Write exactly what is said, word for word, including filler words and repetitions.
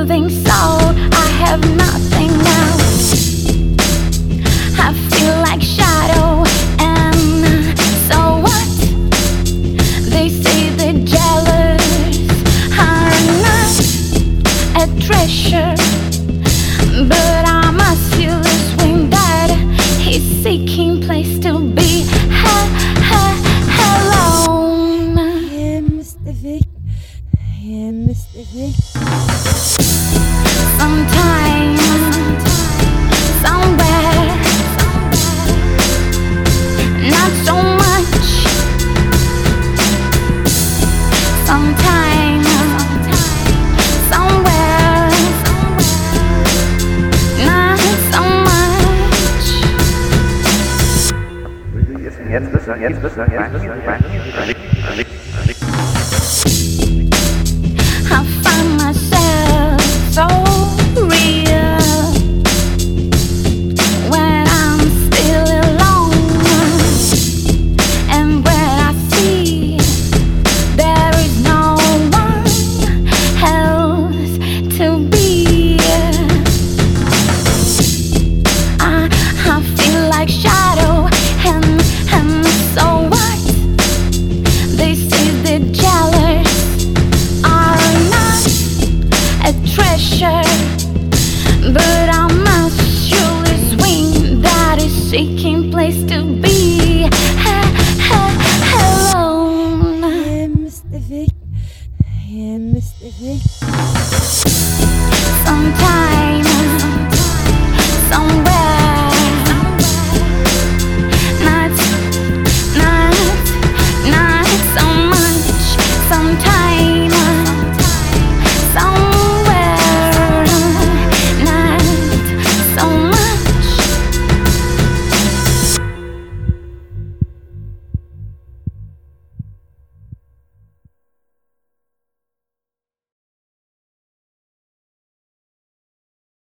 soothing soul. I have nothing else. I feel like shadow, and so what? They say the jealous are not a treasure, but I'm a silver wing that is seeking place to be ha ha alone. Yeah, Mister Vic. Yeah, Mister Vic. Sometime, somewhere, not so much. Sometime, somewhere, not so much. Jetzt bist du, jetzt bist du, jetzt bist du, I find myself so real when I'm still alone, and when I see there is no one else to be, I, I feel like shadow, and, and so what? They say the jealous are not a treasure, but I'm a shoeless wing that is seeking place to be ha, ha, alone. Yeah, Mister Vic. Yeah, Mister Vic.